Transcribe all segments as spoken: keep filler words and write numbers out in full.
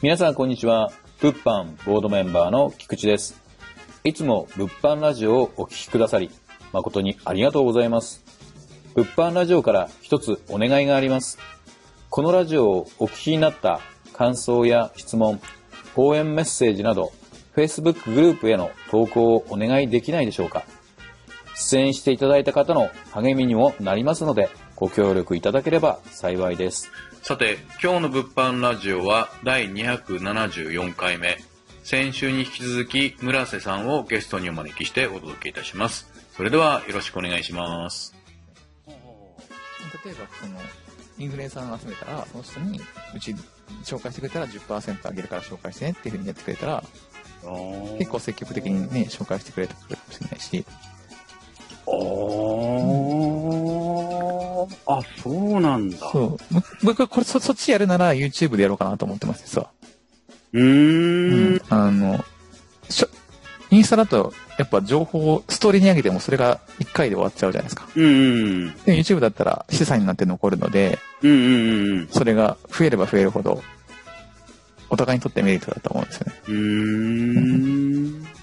皆さんこんにちは。物販ボードメンバーの菊池です。いつも物販ラジオをお聞きくださり誠にありがとうございます。物販ラジオから一つお願いがあります。このラジオをお聞きになった感想や質問、応援メッセージなど Facebook グループへの投稿をお願いできないでしょうか。出演していただいた方の励みにもなりますのでご協力いただければ幸いです。さて、今日の物販ラジオはだいにひゃくななじゅうよんかいめ。先週に引き続き村瀬さんをゲストにお招きしてお届けいたします。それではよろしくお願いします。 例えばそのインフルエンサーを集めたら、その人にうち紹介してくれたら じゅっパーセント あげるから紹介してねっていう風にやってくれたら、結構積極的にね紹介してくれたかもしれないし。 ああ、そうなんだ。 そう。僕はこれ そ, そっちやるなら YouTube でやろうかなと思ってます実は。 うーん。 うん、あのしょインスタだとやっぱ情報をストーリーに上げてもそれがいっかいで終わっちゃうじゃないですか。 うんうん。 で YouTube だったら資産になって残るので、 うんうんうん。それが増えれば増えるほどお互いにとってメリットだと思うんですよね。 うーん。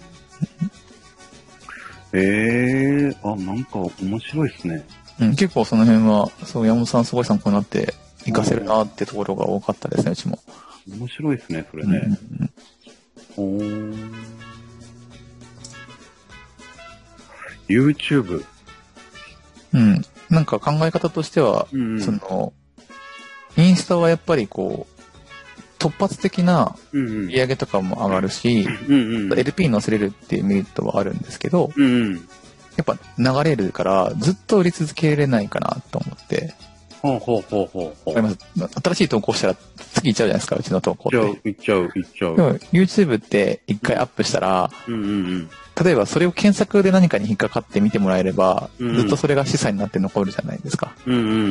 ええー、あ、なんか面白いですね。 うん、結構その辺は、そう、山本さんすごい参考になって活かせるなってところが多かったですね、うちも。 面白いですね、それね。うんうん、おー。YouTube。 うん。なんか考え方としては、うんうん、その、インスタはやっぱりこう、突発的な売り上げとかも上がるし、うんうん、エルピー に載せれるっていうメリットはあるんですけど、うんうん、やっぱ流れるからずっと売り続けれないかなと思って。 ほうほうほうほう。 わかります。新しい投稿したら次行っちゃうじゃないですか、うちの投稿って。 行っちゃう、行っちゃう。 でも YouTube って一回アップしたら、うんうんうん、例えばそれを検索で何かに引っかかって見てもらえれば、うんうん、ずっとそれが資産になって残るじゃないですか。うんうんうんうん、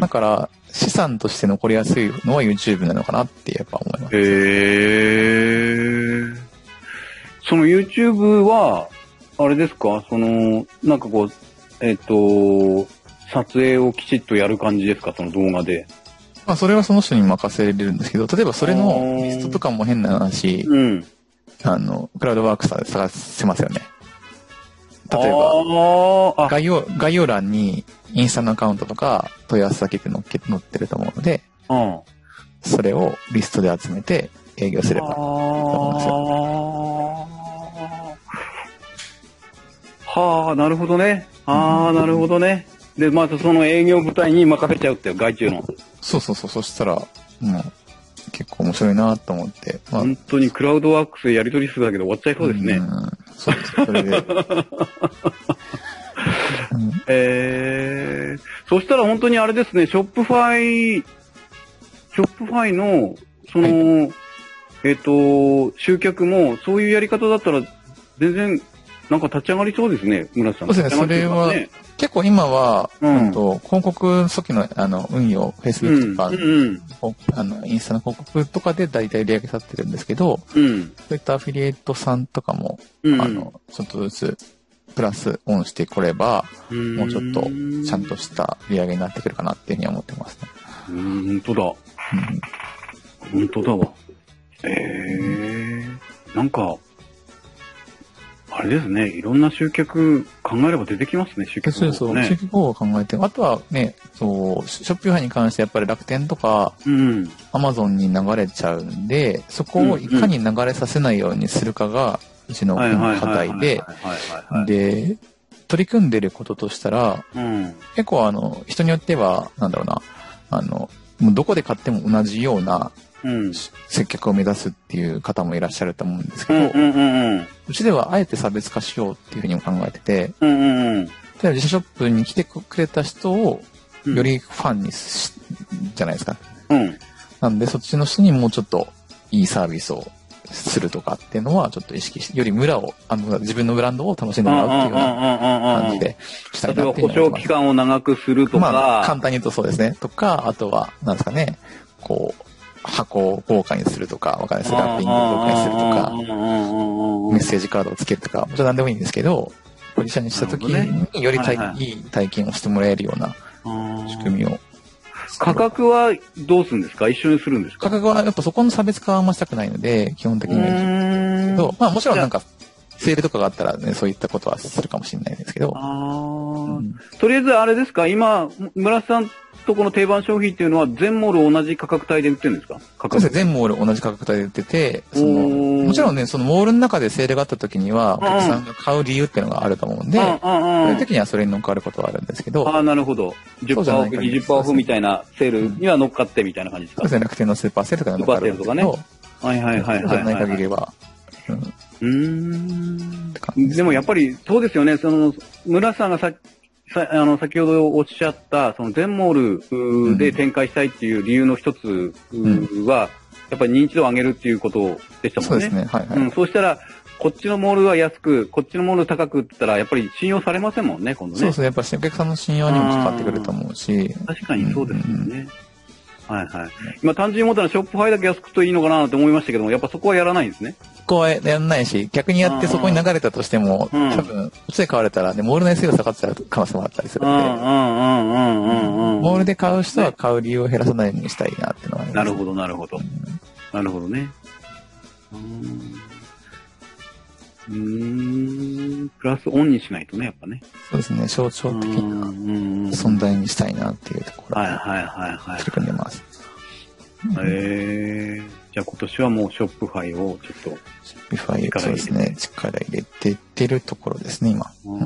だから資産として残りやすいのは YouTube なのかなってやっぱ思います。 へー。その YouTube はあれですか、そのなんかこうえっと撮影をきちっとやる感じですか、その動画で。 まあそれはその人に任せれるんですけど、例えばそれのリストとかも変な話、うん、あのクラウドワークスで探せますよね。例えば概要概要欄にインスタのアカウントとか問い合わせ先って載っけ載ってると思うので、うん、それをリストで集めて営業すればいいと思うんですよ。 はあ、なるほどね。ああ、なるほどね。で、まずその営業部隊に任せちゃうっていう、外注の。 そうそうそう、そしたら、もう、結構面白いなと思って。 まあ、本当にクラウドワークスでやり取りするだけで終わっちゃいそうですね。うん、 そうです、それで。うん、 えー、そしたら本当にあれですね、ショップファイ、ショップファイの、その、はい、えっと、集客も、そういうやり方だったら、全然、なんか立ち上がりそうですね、村瀬さん。 そうですね、それは、結構今は、うん、と広告初期のあの運用、Facebook とか、うんうん、あのインスタの広告とかで大体売り上げ立ってるんですけど、うん、そういったアフィリエイトさんとかも、うん、あのちょっとずつプラスオンしてこれば、うん、もうちょっとちゃんとした売り上げになってくるかなっていうふうに思ってますね。 うん、本当だ。うん、本当だわ。えー、なんか、あれですね、いろんな集客考えれば出てきますね、集客法、ね。 そうそう、集客法を考えて、あとはね、そう、ショッピファイに関してやっぱり楽天とか、うん、アマゾンに流れちゃうんで、そこをいかに流れさせないようにするかが、うちの課題で、で、取り組んでることとしたら、うん、結構あの、人によっては、なんだろうな、あの、もうどこで買っても同じような、うん、接客を目指すっていう方もいらっしゃると思うんですけど、うんうんうんうん、うちではあえて差別化しようっていうふうに考えてて、うんうんうん、例えば自社ショップに来てくれた人をよりファンにし、うん、じゃないですか、うん、なんでそっちの人にもうちょっといいサービスをするとかっていうのはちょっと意識して、より村をあの自分のブランドを楽しんでもらうっていうような感じでしたいなっていうのを思います。 例えば保証期間を長くするとか、 まあ簡単に言うとそうですね。とか、あとはなんですかね、こう箱を豪華にするとか、わかんないです。ラッピングを豪華にするとか、メッセージカードをつけるとか、もちろん何でもいいんですけど、自社にした時により、ね、いい体験をしてもらえるような仕組みを価格はどうするんですか？一緒にするんですか？ 価格はやっぱそこの差別化はあんましたくないので、基本的には。けど、まあもちろんなんか、セールとかがあったらね、そういったことはするかもしれないですけど。あうん、とりあえずあれですか、今、村瀬さんとこの定番商品っていうのは全モール同じ価格帯で売ってるんですか？価格そうですね、全モール同じ価格帯で売ってて、その、もちろんね、そのモールの中でセールがあった時には、お客さんが買う理由っていうのがあると思うんで、そういう時にはそれに乗っかることはあるんですけど。 ああ、なるほど。じゅっパーセントオフ、にじゅっパーセントオフみたいなセールには乗っかってみたいな感じですか？ そうですね、楽天のスーパーセールとかに乗っかるんですけど。スーパーセールとかね。 はいはいはいはい。 そうじゃない限りは。 うん。うーん。でもやっぱりそうですよね、その、村さんがささあの先ほどおっしゃったその全モールで展開したいっていう理由の一つは、やっぱり認知度を上げるっていうことでしたもんね。 そうですね。はいはい。 うん、そうしたらこっちのモールは安く、こっちのモール高くって言ったらやっぱり信用されませんもんね、今度ね。 そうですね。やっぱりお客さんの信用にもかかってくると思うし。 確かにそうですよね。うん、はいはい。今単純に思ったらショップファイだけ安くといいのかなと思いましたけども、やっぱそこはやらないんですね。 そこはやんないし、逆にやってそこに流れたとしても、うん、多分、こっちで買われたらね、モールの エスイー が下がってたら可能性もあったりするので、モールで買う人は買う理由を減らさないようにしたいなっていうのはあります。 なるほど、なるほど。うん、なるほどね。うーん、プラスオンにしないとね、やっぱね。 そうですね、象徴的な存在にしたいなっていうところで、 はいはいはいはい。 取り組んでます。 へえー、じゃあ今年はもうショップファイをちょっと。 ショップファイ、そうですね、力入れてってるところですね、今。うん、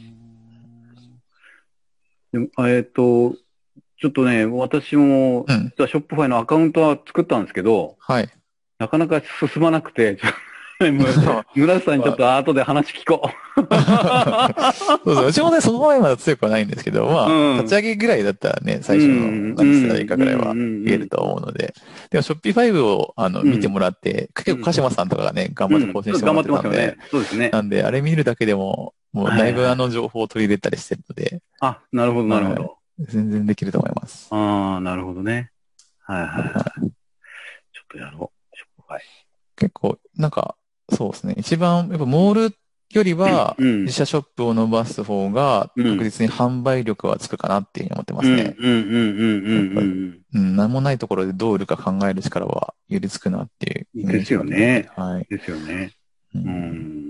でもえっ、ー、と、ちょっとね、私も、実はショップファイのアカウントは作ったんですけど、 はい。 なかなか進まなくて、村瀬さんにちょっと後で話聞こう。 そうそう。うちもね、その前まだ強くはないんですけど、まあ、うん、立ち上げぐらいだったらね、最初の何したらいいかぐらいは言えると思うので。でも、ショッピファイブを、あの、見てもらって、結構鹿島さんとかがね、頑張って更新してもらってたんで、うん、頑張ってますよね。そうですね。なんで、あれ見るだけでも、もうだいぶあの情報を取り入れたりしてるので。 あ、なるほど、なるほど。 全然できると思います。 ああ、なるほどね。はいはいはい。ちょっとやろう。ショップファイ。 結構、なんか、そうですね。一番、やっぱモールよりは、自社ショップを伸ばす方が、確実に販売力はつくかなっていうふうに思ってますね。 うん、うん、うん、うん、うん。 うん、何もないところでどう売るか考える力は、よりつくなっていう。 ですよね。 はい。 ですよね。うん。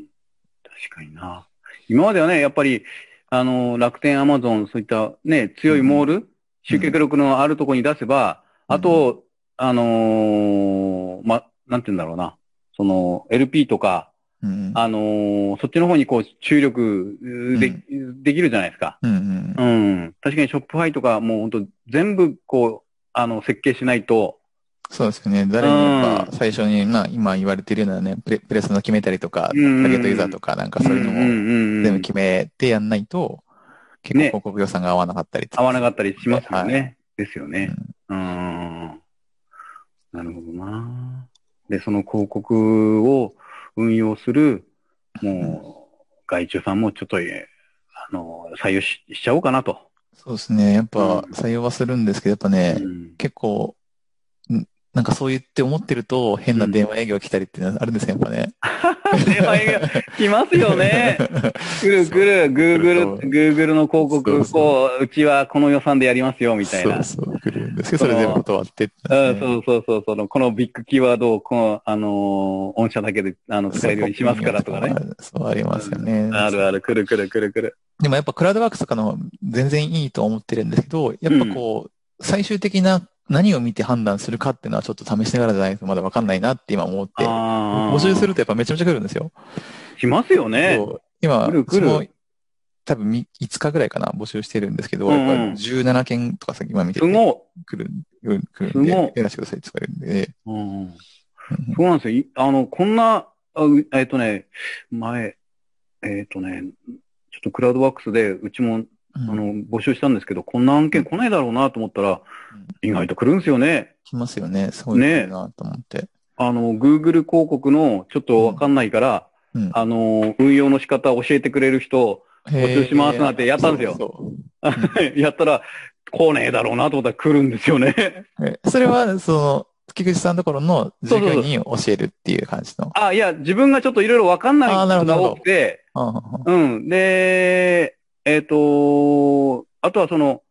確かにな。今まではね、やっぱり、あの、楽天、アマゾン、そういったね、強いモール、うん、集客力のあるところに出せば、うん、あと、あのー、ま、なんて言うんだろうな。その、エルピー とか、うん、あのー、そっちの方にこう、注力で、うん、できるじゃないですか。うん、うんうん。確かにショップファイとか、もう本当全部こう、あの、設計しないと。 そうですね。誰にやっぱ最初に、まあ今言われてるようなね、プレ、プレスの決めたりとか、ターゲットユーザーとかなんかそういうのも全部決めてやんないと、結構広告予算が合わなかったり、ね、 合わなかったりしますよね。はい、ですよね。うん。うんなるほどな。で、その広告を運用する、もう、外注さんもちょっと、あの、採用し、しちゃおうかなと。 そうですね。やっぱ採用はするんですけど、やっぱね、うん、結構、なんかそう言って思ってると変な電話営業来たりっていうのはあるんですよ、やっぱね。 電話営業来ますよね。来る来る、Google、Google の広告、そうそうこう、うちはこの予算でやりますよ、みたいな。 そうそう、来るんですけど、それ全部断ってって、 ね。うん、そうそうそう、その、このビッグキーワードを、この、あのー、御社だけで、あの、使えるようにしますからとかね。 そう、ありますよね、 うん。あるある、来る来る来る来る。 でもやっぱクラウドワークスとかの全然いいと思ってるんですけど、やっぱこう、うん、最終的な何を見て判断するかっていうのはちょっと試しながらじゃないとまだわかんないなって今思って、募集するとやっぱめちゃめちゃ来るんですよ。 来ますよね。 今、来る来る多分いつかぐらいかな、募集してるんですけど、うん、やっぱりじゅうななけんとか先今見てて、 すご来る、来るんで、やらせてくださいって言われるんで。 うん、そうなんですよ。あの、こんな、えっとね、前、えっとね、ちょっとクラウドワークスでうちもあの、募集したんですけど、こんな案件来ないだろうなと思ったら、意外と来るんですよね。 来ますよね。すごい来るなと思って。ね、 あの、Google 広告のちょっとわかんないから、うん、あの、運用の仕方を教えてくれる人、募集しますなんてやったんですよ。そうそうやったら、来ねえだろうなと思ったら来るんですよね。 それは、その、菊池さんのところの授業に教えるっていう感じの。 そうそうそうあ、いや、自分がちょっといろいろわかんないことが多くて、うん。で、えっ、ー、と、あとはその、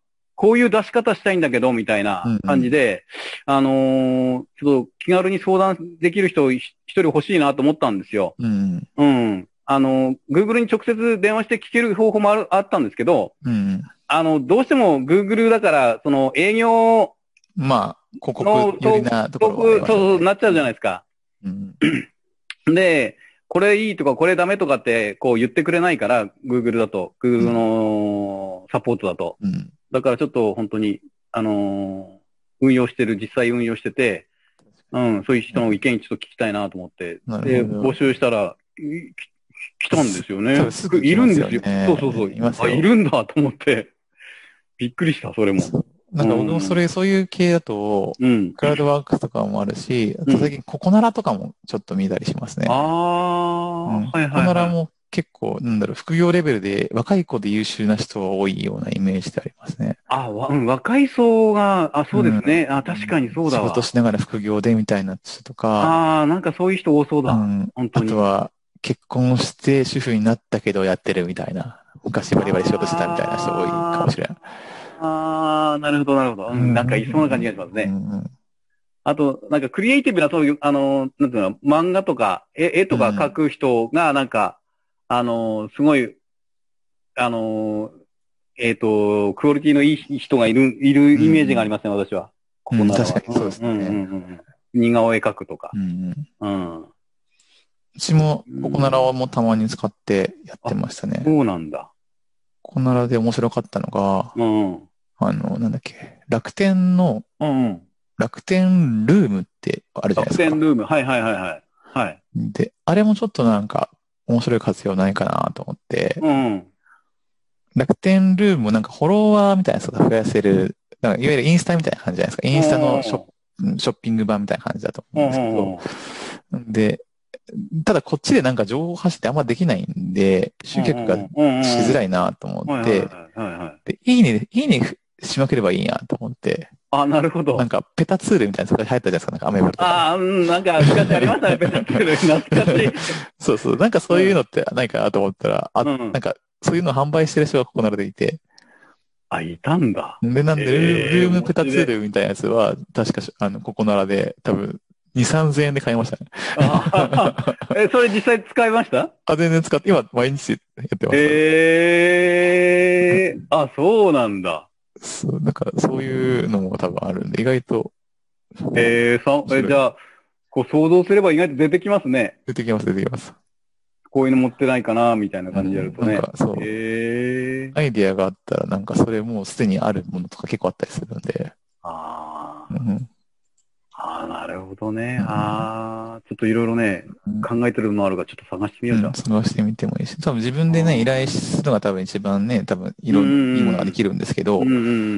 こういう出し方したいんだけど、みたいな感じで、うんうん、あのー、ちょっと気軽に相談できる人一人欲しいなと思ったんですよ。 うん。 うん。あの、Google に直接電話して聞ける方法もある、あったんですけど、 うん。 あの、どうしても Google だから、その営業、 まあ、広告寄りなところはありますよね。 そうそう、なっちゃうじゃないですか。 うん。 で、これいいとかこれダメとかってこう言ってくれないから、Google だと、Google のサポートだと。 うん。 だからちょっと本当に、あのー、運用してる、実際運用してて、うん、そういう人の意見ちょっと聞きたいなと思って、で、募集したら、来たんですよね。 すぐいるんですよ。そうそうそう。 いますよ。 あ、いるんだと思って、びっくりした、それも。 なんか僕もそれ、うん、そういう系だと、うん、クラウドワークスとかもあるし、あと最近ココナラとかもちょっと見たりしますね。 ああ、うん、はいはい、はい。 ココナラも結構、なんだろう、副業レベルで若い子で優秀な人が多いようなイメージでありますね。 あ、わ、うん、若い層が、あ、そうですね。うん、あ、確かにそうだわ。 仕事しながら副業でみたいな人とか。 ああ、なんかそういう人多そうだ。 うん、 本当に。 あとは、結婚して主婦になったけどやってるみたいな。昔バリバリ仕事してたみたいな人多いかもしれない。 ああ、なるほど、なるほど。うん、なんかいそうな感じがしますね。うんうん、あと、なんかクリエイティブな、そういう、あの、なんていうの、漫画とか、絵、絵とか描く人が、なんか、うん、あの、すごい、あの、えっ、ー、と、クオリティのいい人がいる、いるイメージがありますね、うん、私は。 ここならは、うん、確かにそうですね。うんうんうんうん、似顔絵描くとか。 うんうん。 うちも、ココナラもたまに使ってやってましたね。 そうなんだ。 ココナラで面白かったのが、 うん、 あの、なんだっけ、楽天の、 うんうん、 楽天ルームってあるじゃないですか。 楽天ルーム、はいはいはいはい。はい。 で、あれもちょっとなんか、面白い活用ないかなと思って、 うん、 楽天ルームもなんかフォロワーみたいな人が増やせる、なんかいわゆるインスタみたいな感じじゃないですか。インスタのショップ、ショッピング版みたいな感じだと思うんですけど、で、ただこっちでなんか情報発信ってあんまできないんで、集客がしづらいなと思って、で、いいね、いいねしまければいいやと思って。 あ、なるほど。 なんかペタツールみたいなそこに入ったじゃないですか、なんかアメブロとか。 ああ、うん、なんか昔ありましたね、ペタツール。懐かしい。 そうそう、なんかそういうのってないかなと思ったら、あ、なんかそういうの販売してる人がここならでいて。 あ、いたんだ。 で、なんで、ルームペタツールみたいなやつは、確か、あの、ここならで、多分、に、さんぜんえんで買いましたね。 あえ、それ実際使いました？ あ、全然使って、今、毎日やってます。 ええー、あ、そうなんだ。 そう、なんか、そういうのも多分あるんで、意外と。 えー、さ、え、じゃあ、こう想像すれば意外と出てきますね。 出てきます、出てきます。 こういうの持ってないかな、みたいな感じでやるとね。 うん、なんか、そう。 えー、 アイディアがあったら、なんか、それもうすでにあるものとか結構あったりするんで。 ああ。 うん、 ああ、なるほどね。うん、ああ、ちょっといろいろね、うん、考えてるのあるから、ちょっと探してみようじゃ、うん。 探してみてもいいし、多分自分でね、依頼するのが多分一番ね、多分いろんないいものができるんですけど、うんうん、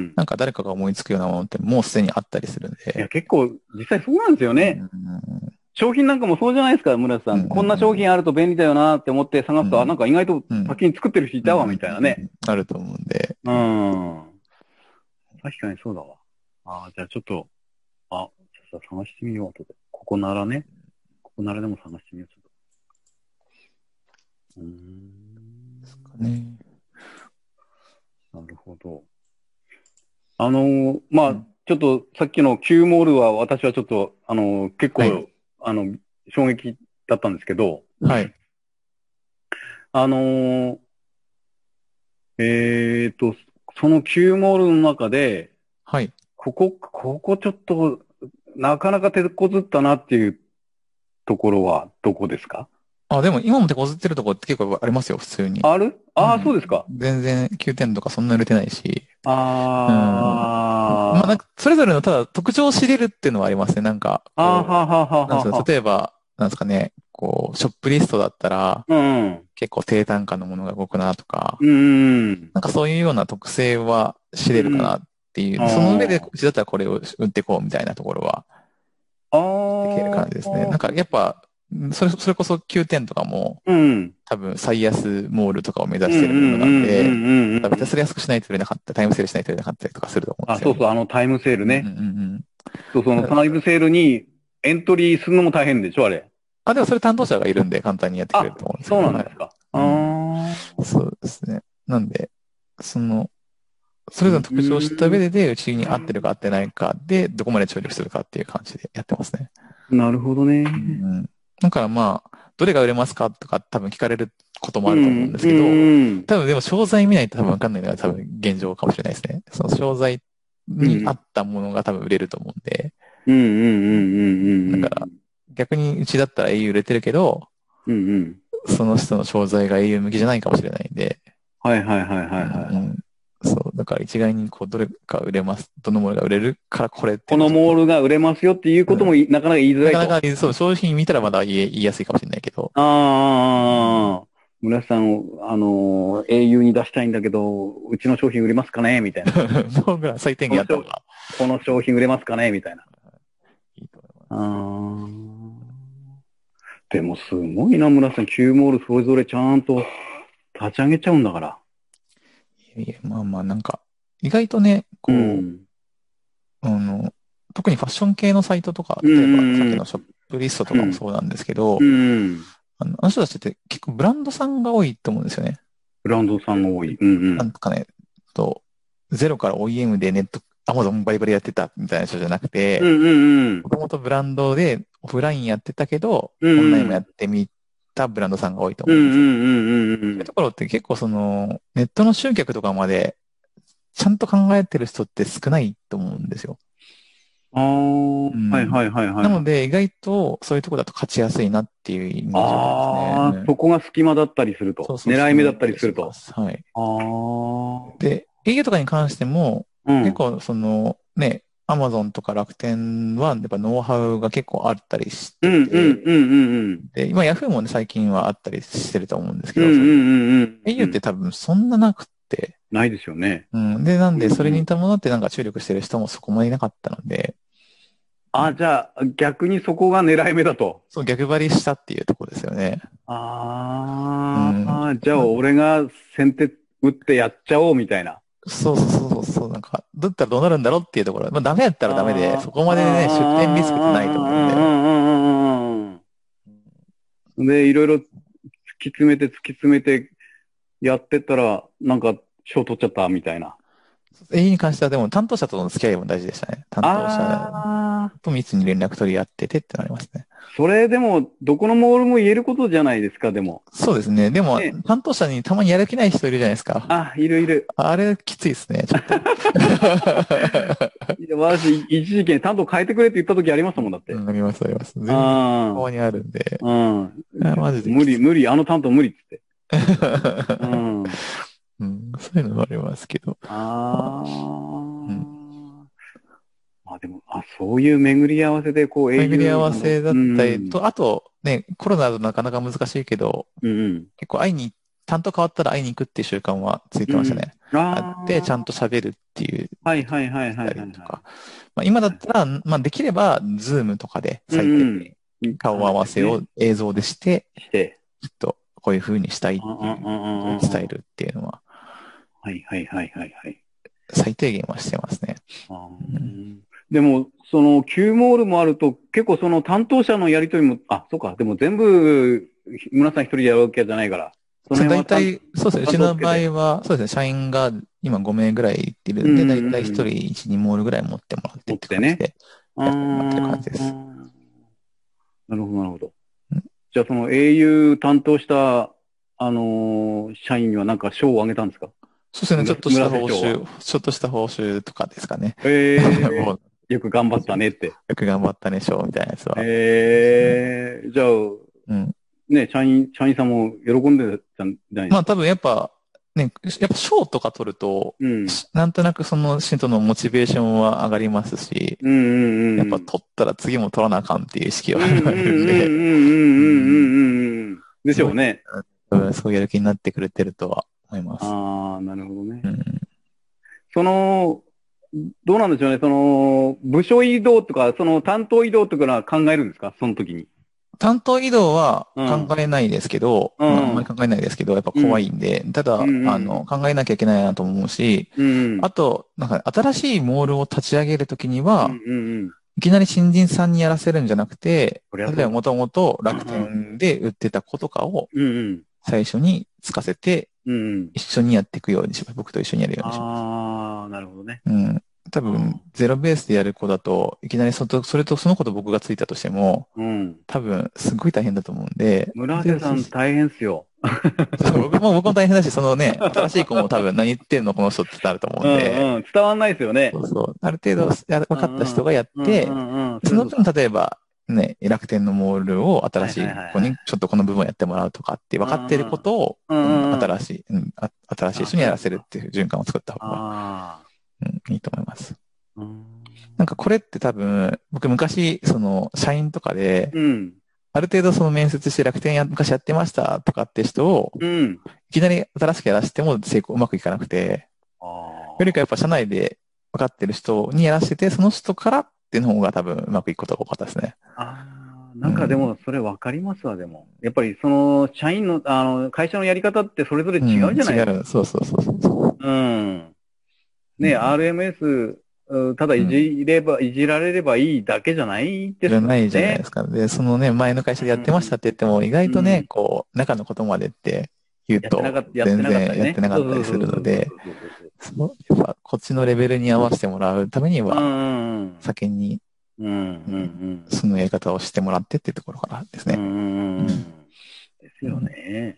なんか誰かが思いつくようなものってもうすでにあったりするんで。 いや、結構、実際そうなんですよね。うんうん、商品なんかもそうじゃないですか、村瀬さん。うんうん、こんな商品あると便利だよなって思って探すと、うん、あ、なんか意外と先に作ってる人いたわ、みたいなね、うんうんうん。あると思うんで。 うん。確かにそうだわ。ああ、じゃあちょっと、あ、探してみようと。ここならね。ここならでも探してみよう。ちょっと。うーん。ですかね。なるほど。あのー、まあ、うん、ちょっとさっきの Q モールは私はちょっと、あのー、結構、はい、あの、衝撃だったんですけど。 はい。 あのー、えーと、その Q モールの中で、 はい。 ここ、ここちょっと、なかなか手こずったなっていうところはどこですか？ あ、でも今も手こずってるところって結構ありますよ、普通に。 ある？ああ、 うん、 そうですか。 全然きゅうてんとかそんな売れてないし。 ああ、 うん。まあなんか、それぞれのただ特徴を知れるっていうのはありますね、なんか。 あーははははは。 例えば、なんですかね、こう、ショップリストだったら、うん、結構低単価のものが動くなとか、うん、なんかそういうような特性は知れるかなっていう。うん、その上で、うちだったらこれを売っていこうみたいなところは、できる感じですね。なんかやっぱ、それ、それこそきゅうてんとかも、うん、多分最安モールとかを目指してるものなんで、多分ひたすら安くしないと売れなかった、タイムセールしないと売れなかったりとかすると思うんですよ、ね。 あ、そうそう、あのタイムセールね。うんうんうん、そう、そのタイムセールにエントリーするのも大変でしょ、あれ。 あ、でもそれ担当者がいるんで簡単にやってくれると思うんですけど。 そうなんですか。 はい、うん、そうですね。なんで、その、 それぞれの特徴を知った上で、で、うちに合ってるか合ってないかで、どこまで注力するかっていう感じでやってますね。 なるほどね。 うん。だからまあ、どれが売れますかとか多分聞かれることもあると思うんですけど、うん、多分でも商材見ないと多分わかんないのが多分現状かもしれないですね。その商材に合ったものが多分売れると思うんで。 うんうんうんうんうん。 だから逆にうちだったら エーユー 売れてるけど、 うんうん、 その人の商材が エーユー 向きじゃないかもしれないんで。 はいはいはいはいはい。うん、 そう。だから一概にこう、どれか売れます。どのモールが売れるからこれって。 このモールが売れますよっていうことも、うん、なかなか言いづらいと。 なかなか、そう、商品見たらまだ言い、言いやすいかもしれないけど。 ああ、村瀬さん、あの、エーユー に出したいんだけど、うちの商品売れますかねみたいな。 そうぐらい最低限やった方が。 この商品売れますかねみたいな。いいと思います。あでもすごいな、村瀬さん。きゅうモールそれぞれちゃんと立ち上げちゃうんだから。 いやいや、まあまあなんか、意外とね、こう、うん、あの、特にファッション系のサイトとか、例えばさっきのショップリストとかもそうなんですけど、うんうん、あの、あの人たちって結構ブランドさんが多いと思うんですよね。 ブランドさんが多い。うんうん、 なんかね、と、ゼロから オーイーエム でネット、アマゾンバリバリやってたみたいな人じゃなくて、もともとブランドでオフラインやってたけど、うんうん、オンラインもやってみたブランドさんが多いと思うんですよ。そういうところって結構その、ネットの集客とかまで、ちゃんと考えてる人って少ないと思うんですよ。 ああ、うん、はいはいはいはい。 なので、意外とそういうところだと勝ちやすいなっていうイメージがありますね。 ああ、そこが隙間だったりすると。そうそう狙い目だったりすると。 はい。 ああ。 で、営業とかに関しても、うん、結構その、ね、アマゾンとか楽天はやっぱノウハウが結構あったりしてて、うんうんうんうん、で、今ヤフーもね、最近はあったりしてると思うんですけど、うんうんうんうん、エーユー って多分そんななくて。 ないですよね。 うん。で、なんで、それに似たものってなんか注力してる人もそこまでいなかったので。 あ、じゃあ、逆にそこが狙い目だと。 そう、逆張りしたっていうところですよね。 ああ、うん、じゃあ俺が先手打ってやっちゃおうみたいな。 そうそうそうそう、なんか、どうやったらどうなるんだろうっていうところ。まあダメやったらダメで、そこまでね、出店リスクってないと思うんで。で、いろいろ突き詰めて突き詰めてやってったら、なんか賞取っちゃったみたいな。 エーユー に関してはでも担当者との付き合いも大事でしたね。担当者と密に連絡取り合っててってなりますね。 それでも、どこのモールも言えることじゃないですか、でも。 そうですね。でも、ね、担当者にたまにやる気ない人いるじゃないですか。 あ、いるいる。 あれ、きついですね、ちょっと。 いや私、一時期担当変えてくれって言った時ありましたもん、だって。 うん、あります、あります。全然、たまにあるんで。 うん。マジで。無理、無理、あの担当無理っつって。 うん。うん、そういうのもありますけど。 ああ。うん。あ、でも、あ、そういう巡り合わせで、こう、 巡り合わせだったりと、うん、あと、ね、コロナだとなかなか難しいけど、うんうん、結構会いに、担当変わったら会いに行くっていう習慣はついてましたね。うん、あって、ちゃんと喋るっていう。 はいはいはいはい、はい。 まあ、今だったら、まあ、できれば、ズームとかで、最低限、顔合わせを映像でして、して、きっと、こういう風にしたいっていう、伝えるっていうのは。 はいはいはいはいはい。 最低限はしてますね。 うん、でも、その、Q モールもあると、結構その担当者のやりとりも、あ、そうか、でも全部、村さん一人でやるわけじゃないから。 その大体、そうですね、うちの場合は、そうですね、社員が今ご名ぐらいいるんで、大体一人いち、にモールぐらい持ってもらってって感じで、やってもらってる感じです。 なるほど、なるほど。じゃあその エーユー 担当した、あのー、社員にはなんか賞をあげたんですか？ そうですね、ちょっとした報酬、ちょっとした報酬とかですかね。 えー、よく頑張ったねって。 よく頑張ったね、賞みたいなやつは。 えー、じゃあ、うん、ね、社員、社員さんも喜んでたんじゃないですか？ まあ多分やっぱ、ね、やっぱ賞とか取ると、うん、なんとなくその人のモチベーションは上がりますし、うんうんうん、やっぱ取ったら次も取らなあかんっていう意識はあるんで。でしょうね。 そうやる気になってくれてるとは思います。 ああ、なるほどね。うん、その、どうなんでしょうね。その、部署移動とか、その担当移動とかは考えるんですか？その時に。 担当移動は考えないですけど、うんまあ、あんまり考えないですけど、やっぱ怖いんで、うん、ただ、うんうん、あの、考えなきゃいけないなと思うし、うんうん、あと、なんか新しいモールを立ち上げるときには、うんうんうん、いきなり新人さんにやらせるんじゃなくて、例えばもともと楽天で売ってた子とかを、最初につかせて、一緒にやっていくようにします。僕と一緒にやるようにします。 ああ、なるほどね。 うん。多分、ゼロベースでやる子だと、いきなりそと、それとその子と僕がついたとしても、 うん。 多分、すごい大変だと思うんで。 村瀬さん大変っすよ。 僕も、僕も大変だし、そのね、新しい子も多分何言ってんのこの人ってなると思うんで。 うんうん。伝わんないですよね。 そうそう。ある程度や分かった人がやって、その分、例えば、ね、楽天のモールを新しい子にちょっとこの部分をやってもらうとかって分かっていることを、うん、新しい、うん、新しい人にやらせるっていう循環を作った方が、うん、いいと思います。なんかこれって多分、僕昔、その、社員とかで、うん、ある程度その面接して楽天や昔やってましたとかって人を、うん、いきなり新しくやらせても成功うまくいかなくて、よりかやっぱ社内で分かってる人にやらせて、その人からっていうの方が多分うまくいくことが多かったですね。 ああ、なんかでもそれ分かりますわ、でも。やっぱりその、社員の、あの、会社のやり方ってそれぞれ違うじゃないですか。 うん、違う、そうそうそうそう。 うん。ね、うん、アールエムエス、ただいじれば、うん、いじられればいいだけじゃないですよね。 じゃないじゃないですか。で、そのね、前の会社でやってましたって言っても、意外とね、うん、こう、中のことまでって言うと、全然やってなかったりするので、やっぱこっちのレベルに合わせてもらうためには、先に、そのやり方をしてもらってっていうところからですね。 ですよね。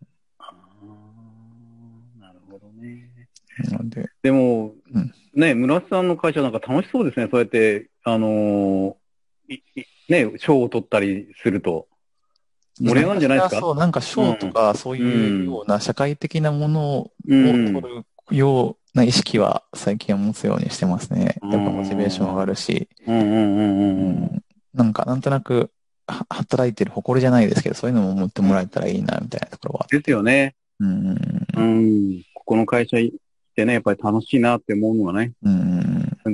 なるほどね。で, でも、うん、ね、村瀬さんの会社なんか楽しそうですね。そうやって、あのー、いいね、賞を取ったりすると。盛り上がるんじゃないですか？ そう、なんか賞とか、そういうような社会的なものを取るような意識は最近は持つようにしてますね。やっぱモチベーション上がるし。なんか、なんとなく、働いてる誇りじゃないですけど、そういうのも持ってもらえたらいいな、みたいなところは。 ですよね。うん。うん。ここの会社ってね、やっぱり楽しいなって思うのがね。うん。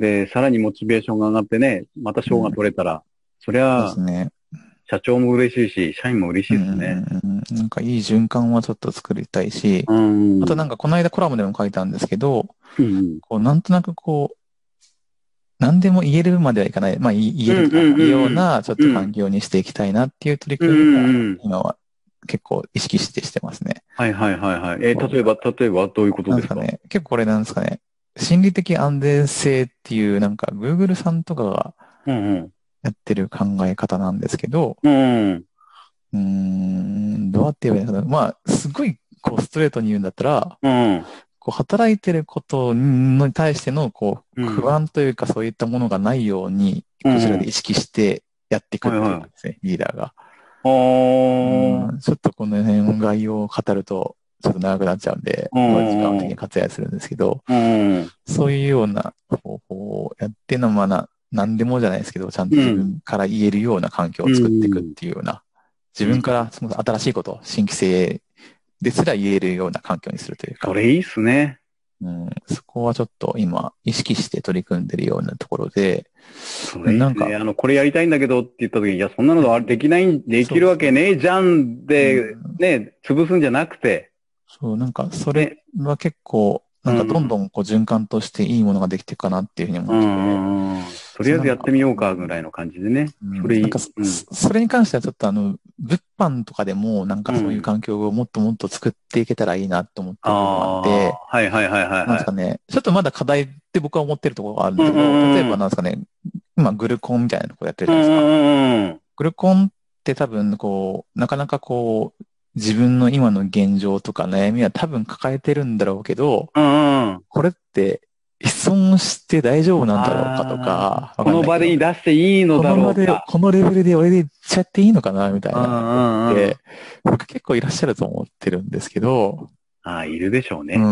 で、さらにモチベーションが上がってね、また賞が取れたら、うん、そりゃ、そうですね。社長も嬉しいし、社員も嬉しいですね。 うん。なんかいい循環はちょっと作りたいし、うん、あとなんかこの間コラムでも書いたんですけど、うん、こうなんとなくこう、何でも言えるまではいかない、まあ言えるというようなちょっと環境にしていきたいなっていう取り組みが今は結構意識してしてますね。 はいはいはいはい。えー、例えば、例えばどういうことですか？ なんですかね。結構これなんですかね。心理的安全性っていうなんか Google さんとかがやってる考え方なんですけど、うんうん、うーん、どうやって言えばいいのかな。まあ、すごいこうストレートに言うんだったら、うんこう働いてることに対してのこう不安というかそういったものがないように、こちらで意識してやっていくっていうんですね、リーダーが。うん。ちょっとこの辺の概要を語るとちょっと長くなっちゃうんで、時間的に割愛するんですけど、そういうような方法をやってのまな、何でもじゃないですけど、ちゃんと自分から言えるような環境を作っていくっていうような、自分からその新しいこと、新規性ですら言えるような環境にするというか。 それいいっすね。 うん、そこはちょっと今意識して取り組んでるようなところで。 それいいっすね。なんか、あの、これやりたいんだけどって言った時に、いや、そんなのできない、できるわけねえじゃんで、ね、潰すんじゃなくて。 そう、なんか、それは結構、なんかどんどんこう循環としていいものができていくかなっていうふうに思ってて。うんとりあえずやってみようかぐらいの感じでね。 それいい。なんか、うん、それに関してはちょっとあの、物販とかでもなんかそういう環境をもっともっと作っていけたらいいなと思ってる部分があって、 はいはいはいはい、はい。 なんですかね、ちょっとまだ課題って僕は思ってるところがあるんですけど、うんうん、例えばなんですかね、今グルコンみたいなところやってるじゃないですか。うんうん、グルコンって多分こう、なかなかこう、自分の今の現状とか悩みは多分抱えてるんだろうけど、うんうん、これって依存して大丈夫なんだろうかとか、 この場で出していいのだろうか。 この場で、このレベルで俺で言っちゃっていいのかなみたいなって、僕結構いらっしゃると思ってるんですけど、 ああ、いるでしょうね。 うん、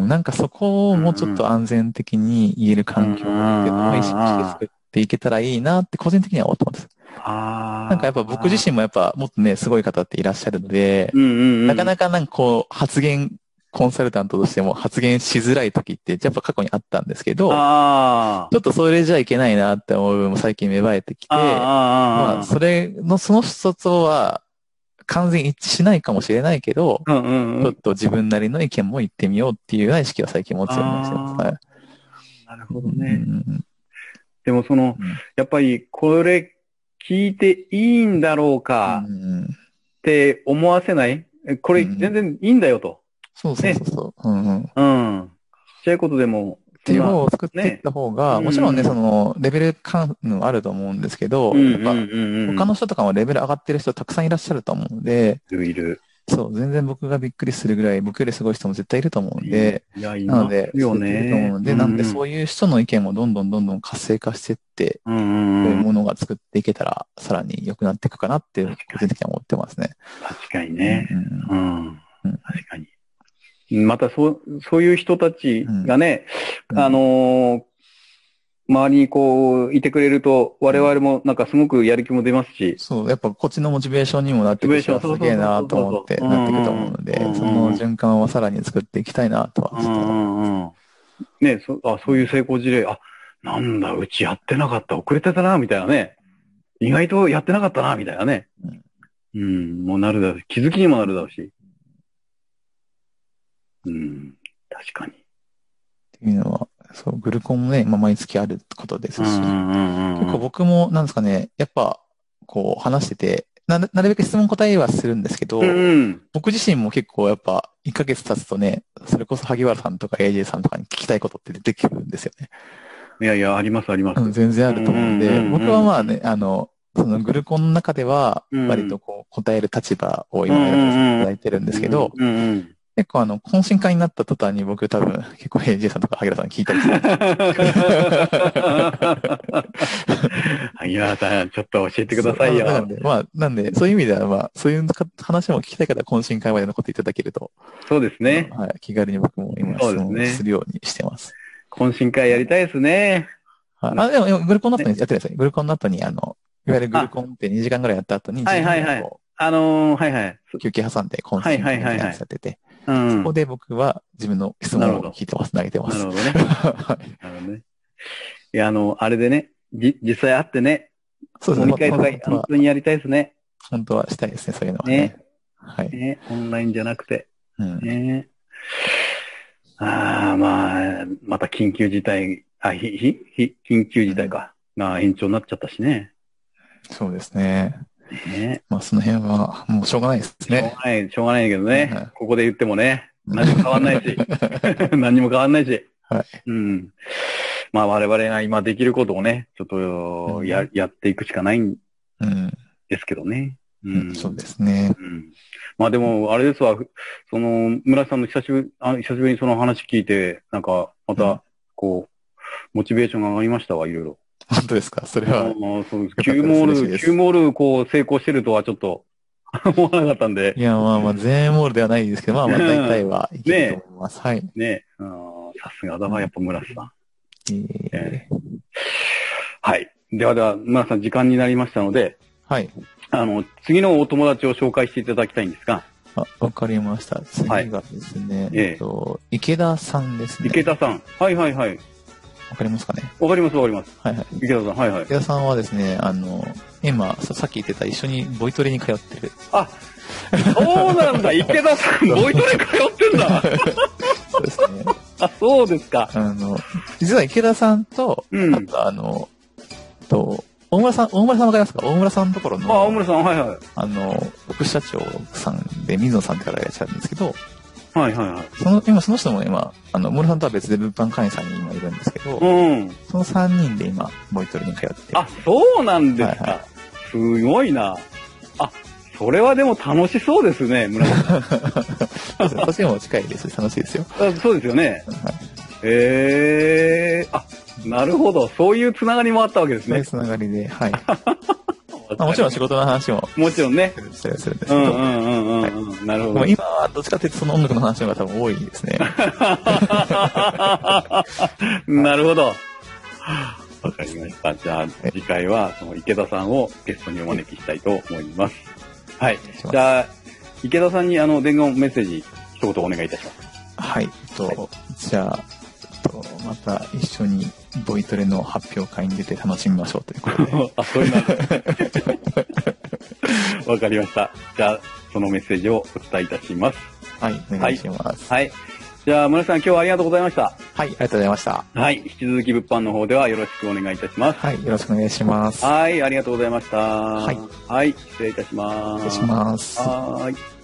なんかそこをもうちょっと安全的に言える環境っていうのを意識して作っていけたらいいなって個人的には思ってます。なんかやっぱ僕自身もやっぱもっとね、すごい方っていらっしゃるので、なかなかなんかこう発言、コンサルタントとしても発言しづらい時ってやっぱ過去にあったんですけど、ちょっとそれじゃいけないなって思う部分も最近芽生えてきて、まあそれのその人とは完全一致しないかもしれないけど、うんうんうん、ちょっと自分なりの意見も言ってみようっていうような意識は最近持つようにしてます。はい、 なるほどね。うん、でもその、うん、やっぱりこれ聞いていいんだろうかって思わせない、これ全然いいんだよと。 そうそうそうそう。 ね、うんうん。うん。ちっちゃいことでも、 っていう方を作っていった方が、ね、もちろんね、その、レベル感のあると思うんですけど、うんうんうんうん、やっぱ、他の人とかもレベル上がってる人たくさんいらっしゃると思うので、 いるいる。 そう、全然僕がびっくりするぐらい、僕よりすごい人も絶対いると思うんで、 いや、いますよね。 なので、いると思うので、うんうん、なんでそういう人の意見もどんどんどんどん活性化していって、うんうんうん、そういうものが作っていけたら、さらに良くなっていくかなって、個人的には思ってますね。 確かにね。うんうんうん、確かに。また、そう、そういう人たちがね、うん、あのー、周りにこう、いてくれると、我々もなんかすごくやる気も出ますし。 そう、やっぱこっちのモチベーションにもなってくるし、すげえなと思ってなっていくと思うので、その循環をさらに作っていきたいなとはちょっと思ってます。 ねそあ、そういう成功事例、あ、なんだ、うちやってなかった、遅れてたな、みたいなね。意外とやってなかったな、みたいなね。うん、うん、もうなるだろうし、気づきにもなるだろうし。うん、確かに。 っていうのは、そう、グルコンもね、まあ、毎月あることですし、結構僕も、なんですかね、やっぱ、こう、話してて、な、なるべく質問答えはするんですけど、うんうん、僕自身も結構やっぱ、いっかげつ経つとね、それこそ萩原さんとか エージェー さんとかに聞きたいことって出てくるんですよね。 いやいや、ありますあります。 うん、全然あると思うんで、僕はまあね、あの、そのグルコンの中では、割とこう、答える立場を今やらせていただいてるんですけど、結構あの、懇親会になった途端に僕多分結構 エージェー さんとか萩原さんに聞いたりする。 萩原さん、ちょっと教えてくださいよ。 なんで、まあ、なんで、そういう意味ではまあ、そういう話も聞きたい方は懇親会までのこといただけると。 そうですね。 はい、気軽に僕も今質問するようにしてます。 懇親会やりたいですね。 はい、あ、でも、グルコンの後にやってるんですよ。グルコンの後に、あの、いわゆるグルコンってにじかんぐらいやった後に、 はいはいはい。あのー、はいはい。 休憩挟んで懇親会やってて。 うん、 そこで僕は自分の質問を聞いてます、投げてます。 なるほどね。はい。なるほどね。いや、あの、あれでね、じ、実際会ってね、 そうですね。 飲み会とか本当にやりたいですね。 本当はしたいですね、そういうのはね。 ね。 はい。 ね、オンラインじゃなくて。 うん。 ね。ああ、まあ、また緊急事態、あ、ひ、ひ、ひ、緊急事態か。が、うん、延長になっちゃったしね。 そうですね。 ね、 まあその辺はもうしょうがないですね。 しょうがない、しょうがないけどね。はい、ここで言ってもね、何も変わんないし。何も変わんないし。 はい。 うん。まあ我々が今できることをね、ちょっとや、うん、やっていくしかないんですけどね。 うん。うん、そうですね。 うん。まあでも、あれですわ、その、村瀬さんの久しぶり、あ、久しぶりにその話聞いて、なんか、また、こう、モチベーションが上がりましたわ、いろいろ。 本当ですかそれは。 あそうです。キューモール、キューモール、こう、成功してるとはちょっと、思わなかったんで。 いや、まあまあ、全モールではないですけど、まあまあ、大体はいけると思います。はい。 ねえ。さすがだな、やっぱ村瀬さん。 えー、 はい。ではでは、村瀬さん、時間になりましたので、 はい。 あの、次のお友達を紹介していただきたいんですが。 あ、わかりました。次がですね、はい、えっと、池田さんですね。 池田さん。はいはいはい。 わかりますかねわかりますわかります。 はいはい。 池田さん、はいはい。 池田さんはですね、あの、今、さっき言ってた一緒にボイトレに通ってる。 あ、そうなんだ。池田さん、ボイトレ通ってんだ。 そうですね。 あ、そうですか。 あの、実は池田さんと、うん、あとあの、と、大村さん、大村さんわかりますか大村さんのところの。 あ、大村さん、はいはい。 あの、副社長さんで、水野さんって方がいらっしゃるんですけど、 はいはいはい。 その、今その人も今、あの、森さんとは別で物販会員さんに今いるんですけど、 うん。 そのさんにんで今、ボイトレに通ってる。 あ、そうなんですか。はいはい、すごいな。あ、それはでも楽しそうですね、村さん。そうですね。年も近いですし、楽しいですよ。 あそうですよね。はい、へえー、あ、なるほど。そういうつながりもあったわけですね。 そういうつながりで、はい。まあ、もちろん仕事の話も。 もちろんね。 したりするんですけど。 うんうんうんうん、はい。なるほど。 今はどっちかというとその音楽の話の方が多分多いですね。 なるほど。わかりました。じゃあ次回はその池田さんをゲストにお招きしたいと思います。はい。じゃあ池田さんにあの伝言メッセージ一言お願いいたします。 はい。とじゃあとまた一緒にボイトレの発表会に出て楽しみましょうということで。 あ、そういうの。わかりました。じゃあ、そのメッセージをお伝えいたします。 はい、お願いします。 はい。はい、じゃあ、村瀬さん、今日はありがとうございました。 はい、ありがとうございました。 はい。引き続き物販の方ではよろしくお願いいたします。 はい、よろしくお願いします。 はい、ありがとうございました。 はい。 はい、失礼いたします。 失礼します。 はい。